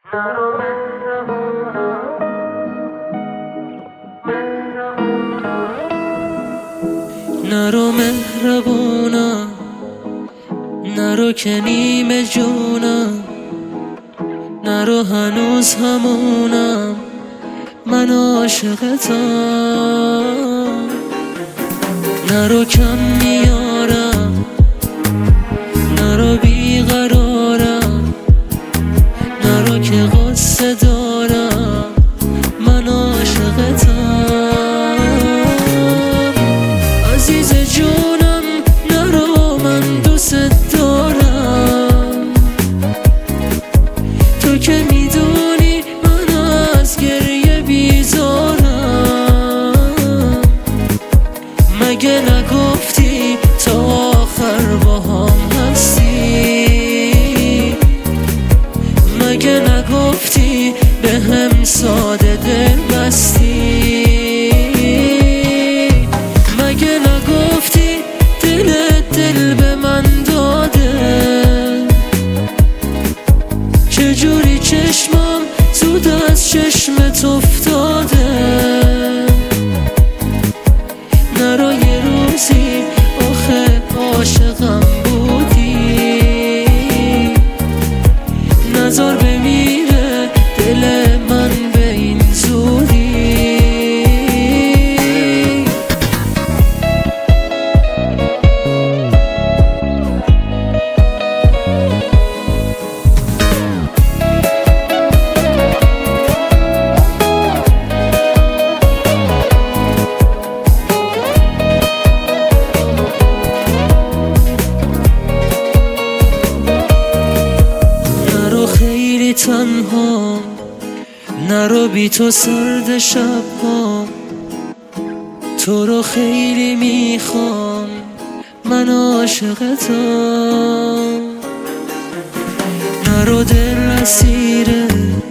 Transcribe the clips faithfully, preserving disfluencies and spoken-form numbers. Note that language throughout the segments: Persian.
نرو مهربونم، نرو که نیمه جونم، نرو هنوز همونم، من عاشقتم. نرو کم میارم، نرو بیقرارم، نرو که غصه دارم، من عاشقتم. عزیز جونم نرو، من دوست دارم. تو که میدونی من از گریه بیزارم. مگه نگفتی تا آخر با هم هستی؟ مگه نگفتی به هم ساده دل بستی؟ مگه نگفتی دلت دل به من داده؟ چجوری چشمم زود از چشمت افتاده؟ نرو یه روزی آخه عاشقم بودی، نذار بمیره دل من به این زودی. خیلی تنها، نرو بی تو سرد شب ها، تو رو خیلی میخوام، من عاشقتم. نرو دل اسیره،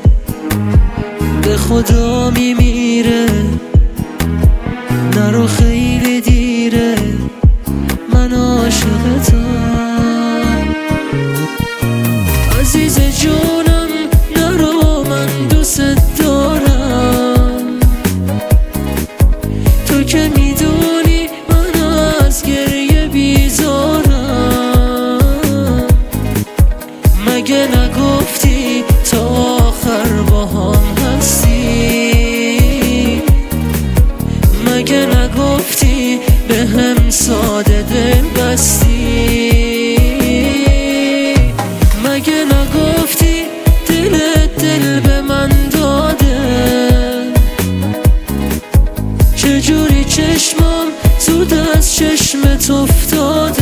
به خدا میمیره، نرو خیلی دیره، من عاشقتم. عزیز جونم نرو، من دوست دارم. تو که میدونی من از گریه بیزارم. مگه نگفتی تا آخر با هم هستی؟ مگه نگفتی به هم ساده دل بستی؟ مگه نگفتی دلت دل به من داده؟ چجوری چشمم زود از چشمت افتاده؟